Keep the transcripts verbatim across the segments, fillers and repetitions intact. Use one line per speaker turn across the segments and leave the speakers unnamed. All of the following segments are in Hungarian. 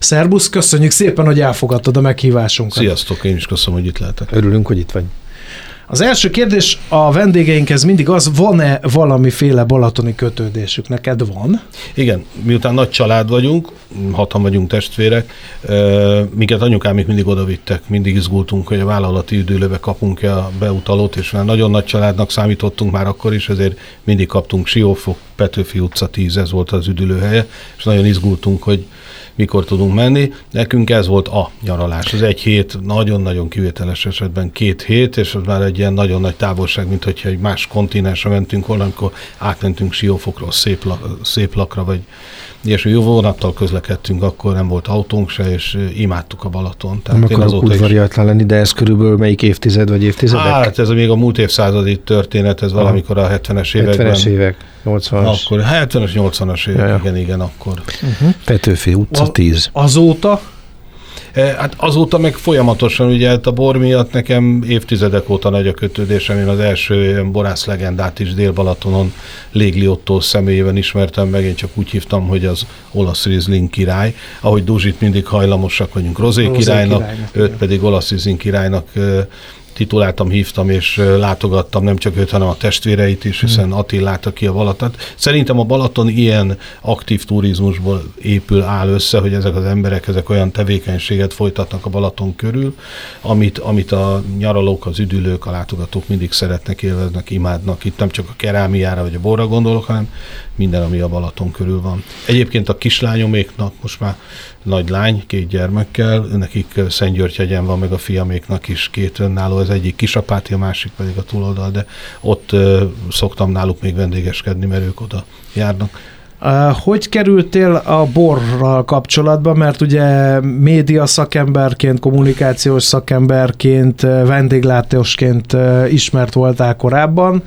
Szerbusz, köszönjük szépen, hogy elfogadtad a meghívásunkat.
Sziasztok, én is köszönöm, hogy itt lehetek.
Örülünk, hogy itt vagy.
Az első kérdés a vendégeinkhez mindig az, van-e valamiféle balatoni kötődésük? Neked van?
Igen, miután nagy család vagyunk, hatan vagyunk testvérek, minket anyukám még mindig odavittek, mindig izgultunk, hogy a vállalati üdülőbe kapunk-e a beutalót, és már nagyon nagy családnak számítottunk már akkor is, ezért mindig kaptunk Siófok, Petőfi utca tíz, ez volt az üdülőhelye, és nagyon izgultunk, hogy mikor tudunk menni. Nekünk ez volt a nyaralás. Az egy hét, nagyon-nagyon kivételes esetben két hét, és az már egy ilyen nagyon nagy távolság, mint hogyha egy más kontinensre mentünk volna, amikor átmentünk Siófokról Szép, Szép Lakra, vagy ilyesmi. Jó vonattal közlekedtünk, akkor nem volt autónk se, és imádtuk a Balaton.
Nem akarok udvariatlan lenni, de ez körülbelül melyik évtized vagy évtizedek?
Hát ez még a múlt évszázadi történet, ez valamikor a hetvenes években.
hetvenes évek, nyolcvanas.
Akkor hetvenes, nyolcvanas évek, ja, igen, igen, akkor.
Uh-huh. Petőfi utca tíz.
Azóta?
Hát azóta meg folyamatosan, ugye hát a bor miatt nekem évtizedek óta nagy a kötődésem. Én az első borász legendát is Dél-Balatonon Légli Ottó személyében ismertem meg, én csak úgy hívtam, hogy az olasz Riesling király. Ahogy Duzsit mindig hajlamosak vagyunk Rozé királynak, királynak, őt igen. pedig olasz Riesling királynak tituláltam, hívtam, és látogattam nem csak őt, hanem a testvéreit is, hiszen Attilát, aki a Balatont. Szerintem a Balaton ilyen aktív turizmusból épül, áll össze, hogy ezek az emberek, ezek olyan tevékenységet folytatnak a Balaton körül, amit, amit a nyaralók, az üdülők, a látogatók mindig szeretnek, élveznek, imádnak. Itt nem csak a kerámiára vagy a borra gondolok, hanem minden, ami a Balaton körül van. Egyébként a kislányoméknak most már nagy lány, két gyermekkel, nekik Szentgyörgyhegyen van, meg a fiaméknak is két önálló, az egyik Kisapáti, a másik pedig a túloldal, de ott uh, szoktam náluk még vendégeskedni, mert ők oda járnak.
Hogy kerültél a borral kapcsolatba, mert ugye média szakemberként, kommunikációs szakemberként, vendéglátósként ismert voltál korábban.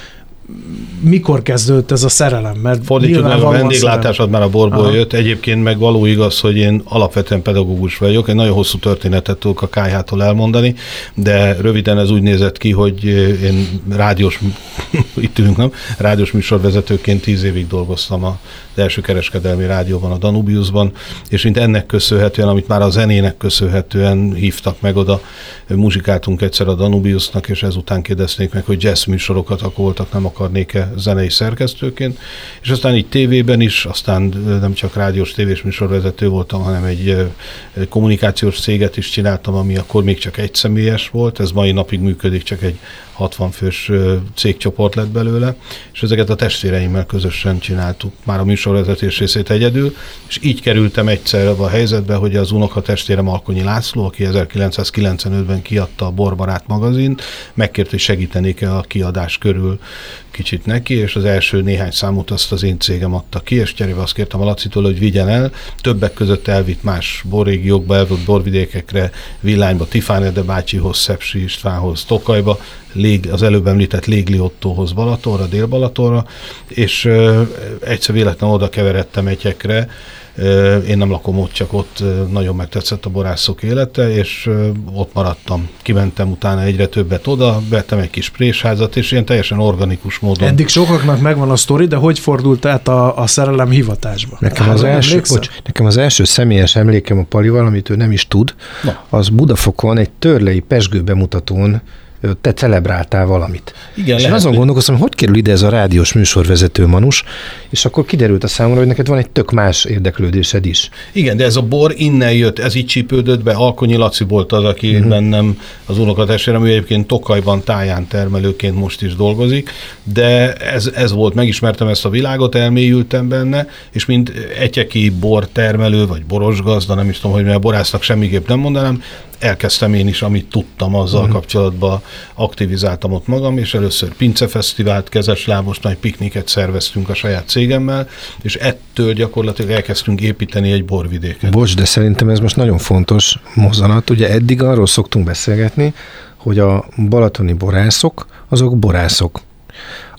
Mikor kezdődött ez a szerelem? Mert
fordítjuk meg, a vendéglátásod már a borból Aha. jött. Egyébként meg való igaz, hogy én alapvetően pedagógus vagyok. Egy nagyon hosszú történetet tudok a ká há-tól elmondani, de röviden ez úgy nézett ki, hogy én rádiós, itt ülünk, nem? Rádiós műsorvezetőként tíz évig dolgoztam az első kereskedelmi rádióban, a Danubiusban, és mint ennek köszönhetően, amit már a zenének köszönhetően hívtak meg oda, muzsikáltunk egyszer a Danubiusnak, és ezután kérdezték meg, hogy jazz műsorokat akkor voltak, nem akarnék-e zenei szerkesztőként, és aztán így tévében is, aztán nem csak rádiós tévés műsorvezető voltam, hanem egy kommunikációs céget is csináltam, ami akkor még csak egy személyes volt, ez mai napig működik, csak egy hatvan fős cégcsoport lett belőle, és ezeket a testvéreimmel közösen csináltuk már a műsorvezetés részét egyedül, és így kerültem egyszer a helyzetbe, hogy az unokatestvérem Alkonyi László, aki ezerkilencszázkilencvenötben kiadta a Borbarát magazint, megkért, hogy segítenék-e a kiadás körül kicsit neki, és az első néhány számot azt az én cégem adta ki, és cserébe azt kértem a Lacitól, hogy vigyen el. Többek között elvitt más borrégiókba, elvitt borvidékekre, Villányba, Tifánede bácsihoz, Szepsi Istvánhoz, Tokajba, Lég, az előbb említett Légli Ottóhoz Balatonra, Dél-Balatonra, és ö, egyszer véletlenül oda keveredtem egyekre. Ö, én nem lakom ott, csak ott ö, nagyon megtetszett a borászok élete, és ö, ott maradtam. Kimentem utána egyre többet oda, vettem egy kis présházat, és ilyen teljesen organikus módon.
Eddig sokaknak megvan a sztori, de hogy fordult át a, a szerelem hivatásba?
Nekem az, első, bocs, nekem az első személyes emlékem a Palival, amit ő nem is tud, Na. az Budafokon egy törlei pezsgő bemutatón te celebráltál valamit.
Igen,
és én azon gondolkoztam, hogy kerül ide ez a rádiós műsorvezető manus, és akkor kiderült a számomra, hogy neked van egy tök más érdeklődésed is.
Igen, de ez a bor innen jött, ez így csípődött be. Alkonyi Laci volt az, aki uh-huh. bennem az unokatestvérem, ő egyébként Tokajban táján termelőként most is dolgozik, de ez, ez volt, megismertem ezt a világot, elmélyültem benne, és mint egyeki bortermelő, vagy borosgazda, nem is tudom, hogy mert a borásznak semmiképp nem mondanám, elkezdtem én is, amit tudtam, azzal uh-huh. kapcsolatban aktivizáltam ott magam, és először pincefesztivált, kezeslábos nagy pikniket szerveztünk a saját cégemmel, és ettől gyakorlatilag elkezdtünk építeni egy borvidéket.
Bocs, de szerintem ez most nagyon fontos mozzanat. Ugye eddig arról szoktunk beszélgetni, hogy a balatoni borászok, azok borászok.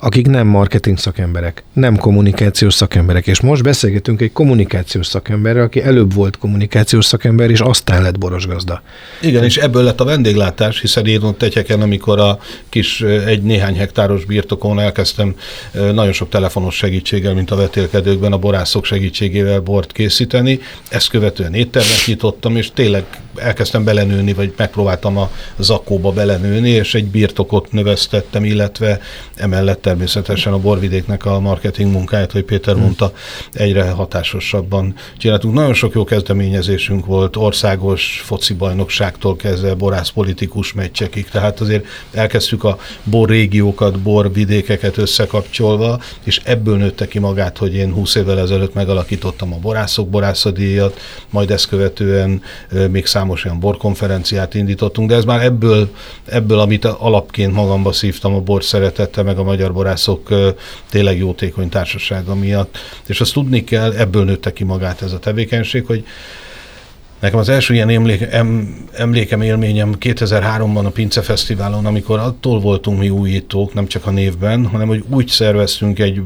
akik nem marketing szakemberek, nem kommunikációs szakemberek, és most beszélgetünk egy kommunikációs szakemberrel, aki előbb volt kommunikációs szakember, és aztán lett borosgazda.
Igen, és ebből lett a vendéglátás, hiszen én ott Tetyeken, amikor a kis egy néhány hektáros birtokon elkezdtem nagyon sok telefonos segítséggel, mint a vetélkedőkben, a borászok segítségével bort készíteni, ezt követően éttermet nyitottam, és tényleg elkezdtem belenőni, vagy megpróbáltam a zakóba belenőni, és egy birtokot növesztettem, illetve emellett természetesen a borvidéknek a marketing munkáját, hogy Péter mondta, egyre hatásosabban csináltunk. Nagyon sok jó kezdeményezésünk volt, országos foci bajnokságtól kezdve borászpolitikus meccsekig, tehát azért elkezdtük a borrégiókat, borvidékeket összekapcsolva, és ebből nőtte ki magát, hogy én húsz évvel ezelőtt megalakítottam a borászok borászadíjat, majd ezt követően még számos olyan borkonferenciát indítottunk, de ez már ebből, ebből amit alapként magamba szívtam a bor szeretette, meg a magyar borászok tényleg jótékony társasága miatt. És azt tudni kell, ebből nőtte ki magát ez a tevékenység, hogy nekem az első ilyen emléke, em, emlékem, élményem kétezer-háromban a Pince Fesztiválon, amikor attól voltunk mi újítók, nem csak a névben, hanem hogy úgy szerveztünk egy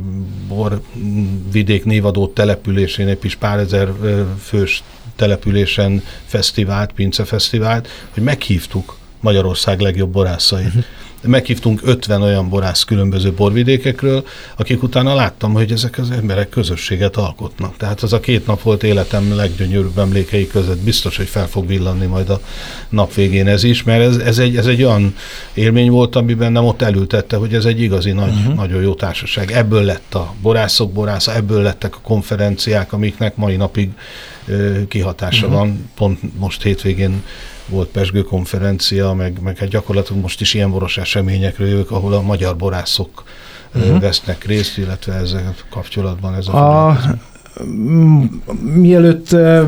borvidék névadó településén, egy kis pár ezer fős településen fesztivált, Pince Fesztivált, hogy meghívtuk Magyarország legjobb borászait. Uh-huh. Meghívtunk ötven olyan borász különböző borvidékekről, akik utána láttam, hogy ezek az emberek közösséget alkotnak. Tehát az a két nap volt életem leggyönyörűbb emlékei között. Biztos, hogy fel fog villanni majd a nap végén ez is, mert ez, ez, egy, ez egy olyan élmény volt, ami bennem ott elültette, hogy ez egy igazi nagy, uh-huh. nagyon jó társaság. Ebből lett a borászok borásza, ebből lettek a konferenciák, amiknek mai napig ö, kihatása uh-huh. van. Pont most hétvégén volt Pezsgő konferencia, meg, meg hát gyakorlatilag most is ilyen boros eseményekről jövök, ahol a magyar borászok uh-huh. vesznek részt, illetve ezzel kapcsolatban ez a, a
Mielőtt uh,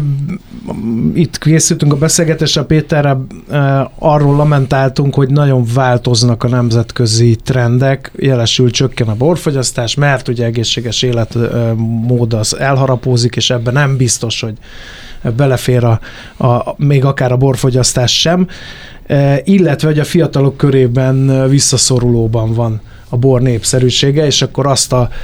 itt készültünk a beszélgetésre Péterre, uh, arról lamentáltunk, hogy nagyon változnak a nemzetközi trendek, jelesül csökken a borfogyasztás, mert ugye egészséges életmód az elharapózik, és ebben nem biztos, hogy belefér a, a, még akár a borfogyasztás sem, uh, illetve hogy a fiatalok körében visszaszorulóban van a bor népszerűsége, és akkor azt a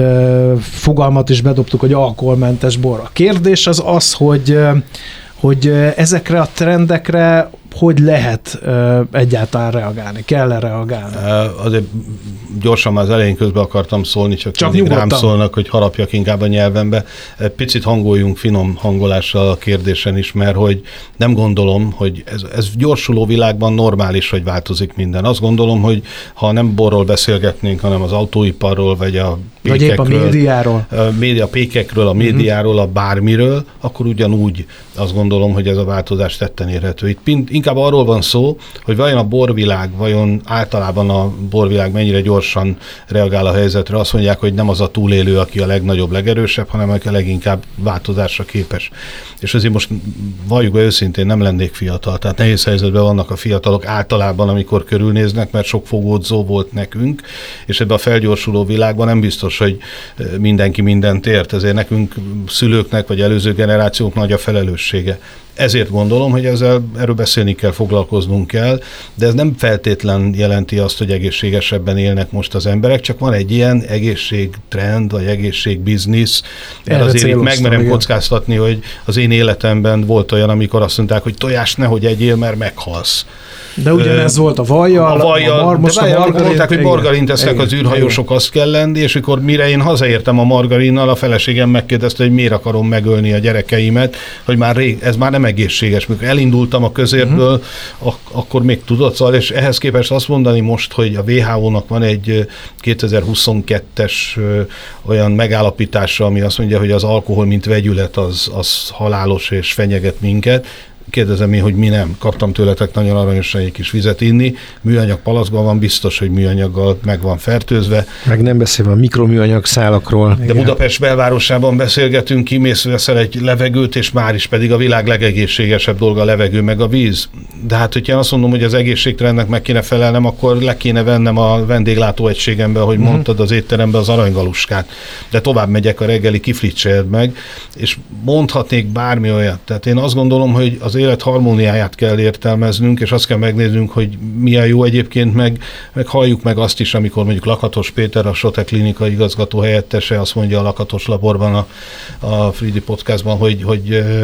ö, fogalmat is bedobtuk, hogy alkoholmentes bor. A kérdés az az, hogy, hogy ezekre a trendekre hogy lehet ö, egyáltalán reagálni? Kell-e reagálni?
Uh, azért gyorsan már az elején közben akartam szólni, csak, csak mindig rám szólnak, hogy harapjak inkább a nyelvembe. Picit hangoljunk finom hangolással a kérdésen is, mert hogy nem gondolom, hogy ez, ez gyorsuló világban normális, hogy változik minden. Azt gondolom, hogy ha nem borról beszélgetnénk, hanem az autóiparról, vagy a pékekről,
vagy épp a médiáról.
A média pékekről, a médiáról, a bármiről, akkor ugyanúgy azt gondolom, hogy ez a változás tetten érhető. Itt inkább arról van szó, hogy vajon a borvilág, vajon általában a borvilág mennyire gyorsan reagál a helyzetre. Azt mondják, hogy nem az a túlélő, aki a legnagyobb, legerősebb, hanem aki a leginkább változásra képes. És azért most valljuk be őszintén, nem lennék fiatal. Tehát nehéz helyzetben vannak a fiatalok általában, amikor körülnéznek, mert sok fogódzó volt nekünk, és ebben a felgyorsuló világban nem biztos, hogy mindenki mindent ért. Ezért nekünk szülőknek, vagy előző generációk nagy a felelőssége. Ezért gondolom, hogy ezzel erről beszélni kell, foglalkoznunk kell, de ez nem feltétlen jelenti azt, hogy egészségesebben élnek most az emberek, csak van egy ilyen egészségtrend, vagy egészségbiznisz, mert azért itt megmerem kockáztatni, hogy az én életemben volt olyan, amikor azt mondták, hogy tojást nehogy egyél, mert meghalsz.
De ugyanez volt a vajjal,
a, vajjal, a mar, most
a
margarint. Mondták, hogy margarint esznek az űrhajósok, azt kell lenni, és akkor mire én hazaértem a margarinnal, a feleségem megkérdezte, hogy miért akarom megölni a gyerekeimet, hogy már rég, ez már nem egészséges. Mikor elindultam a közértből, uh-huh. ak- akkor még tudod, szóval, és ehhez képest azt mondani most, hogy a vé há ó-nak van egy kétezer-huszonkettes olyan megállapítása, ami azt mondja, hogy az alkohol, mint vegyület, az, az halálos és fenyeget minket. Kérdezem én, hogy mi nem. Kaptam tőletek nagyon aranyosan egy kis vizet inni. Műanyag palackban van, biztos, hogy műanyaggal meg van fertőzve.
Meg nem beszélve a mikroműanyag szálakról.
De Budapest belvárosában beszélgetünk, kimész, veszel egy levegőt, és már is pedig a világ legegészségesebb dolga a levegő, meg a víz. De hát, hogyha azt mondom, hogy az egészségtrendnek meg kéne felelnem, akkor le kéne vennem a vendéglátóegységembe, ahogy uh-huh. mondtad, az étterembe az aranygaluskát. De tovább megyek, a reggeli kiflit se edd meg, és mondhatnék bármi olyat. Tehát én azt gondolom, hogy az az élet harmóniáját kell értelmeznünk, és azt kell megnéznünk, hogy milyen jó egyébként, meg, meg halljuk meg azt is, amikor mondjuk Lakatos Péter, a SOTE klinika igazgató helyettese azt mondja a Lakatos Laborban, a, a Fridi podcastban, hogy, hogy uh,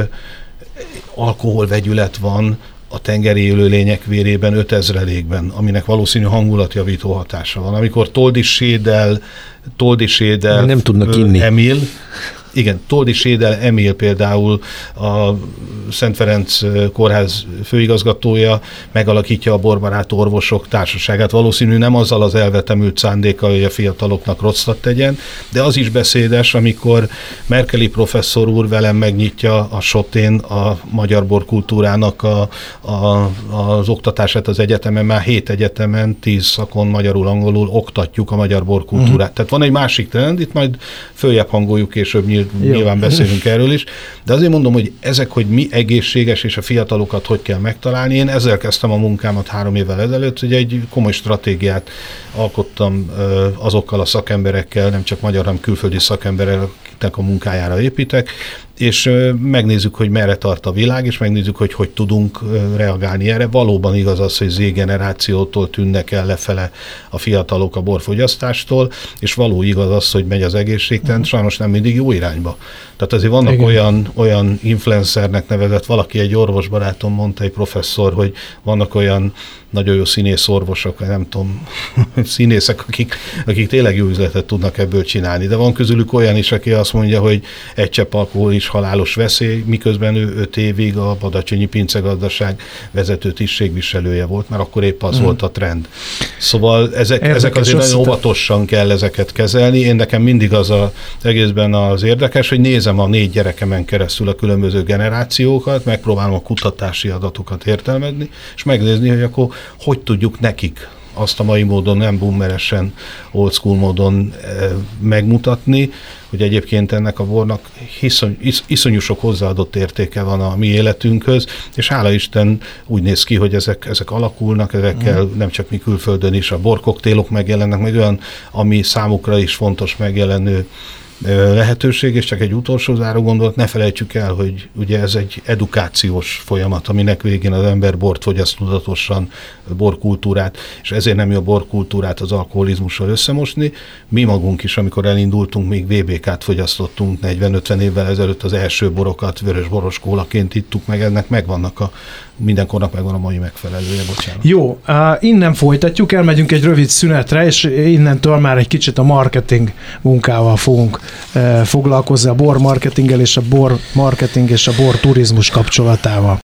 alkoholvegyület van a tengeri élőlények vérében ötezrelékben, aminek valószínű hangulatjavító hatása van. Amikor Toldy Sédel, Toldy Sédel
nem tudnak inni.
Emil, igen, Toldy Sédel Emil például a Szent Ferenc kórház főigazgatója megalakítja a borbarát orvosok társaságát. Valószínű nem azzal az elvetemült szándékkal, hogy a fiataloknak rosszat tegyen, de az is beszédes, amikor Merkeli professzor úr velem megnyitja a SOTÉN a magyar borkultúrának a, a, az oktatását az egyetemen, már hét egyetemen, tíz szakon magyarul, angolul oktatjuk a magyar borkultúrát. Uh-huh. Tehát van egy másik trend, itt majd följebb hangoljuk később, nyilván beszélünk erről is, de azért mondom, hogy ezek, hogy mi egészséges és a fiatalokat hogy kell megtalálni. Én ezzel kezdtem a munkámat három évvel ezelőtt, hogy egy komoly stratégiát alkottam azokkal a szakemberekkel, nem csak magyar, hanem külföldi szakembereknek a munkájára építek, és megnézzük, hogy merre tart a világ, és megnézzük, hogy hogy tudunk reagálni erre. Valóban igaz az, hogy Z-generációtól tűnnek el lefele a fiatalok a borfogyasztástól, és való igaz az, hogy megy az egészségtrend, sajnos nem mindig jó irányba. Tehát azért vannak Igen. olyan, olyan influencernek nevezett, valaki, egy orvosbarátom mondta, egy professzor, hogy vannak olyan nagyon jó színész orvosok, nem tudom, színészek, akik, akik tényleg jó üzletet tudnak ebből csinálni, de van közülük olyan is, aki azt mondja, hogy egy csepp alkohol is halálos veszély, miközben ő öt évig a Badacsonyi Pincegazdaság vezető tisztségviselője volt, mert akkor épp az mm. volt a trend. Szóval ezek, ezek azért nagyon óvatosan kell ezeket kezelni. Én nekem mindig az az egészben az érdekes, hogy nézem a négy gyerekemen keresztül a különböző generációkat, megpróbálom a kutatási adatokat értelmezni, és megnézni, hogy akkor hogy tudjuk nekik azt a mai módon, nem boomeresen, old school módon e, megmutatni, hogy egyébként ennek a bornak hiszony, isz, iszonyú sok hozzáadott értéke van a mi életünkhöz, és hála Isten úgy néz ki, hogy ezek, ezek alakulnak, ezekkel mm. nem csak mi külföldön is, a borkoktélok megjelennek, meg olyan, ami számukra is fontos megjelenő lehetőség, és csak egy utolsó záró gondolat, ne felejtsük el, hogy ugye ez egy edukációs folyamat, aminek végén az ember bort fogyaszt tudatosan, borkultúrát, és ezért nem jó a borkultúrát az alkoholizmussal összemosni. Mi magunk is, amikor elindultunk, még vé bé ká-t fogyasztottunk negyven-ötven évvel ezelőtt, az első borokat vörös boros kólaként ittuk meg, ennek megvannak a mindenkornak megvan a mai megfelelője, bocsánat.
Jó, uh, innen folytatjuk, elmegyünk egy rövid szünetre, és innentől már egy kicsit a marketing munkával fogunk uh, foglalkozni, a bor marketinggel és a bor marketing és a bor turizmus kapcsolatával.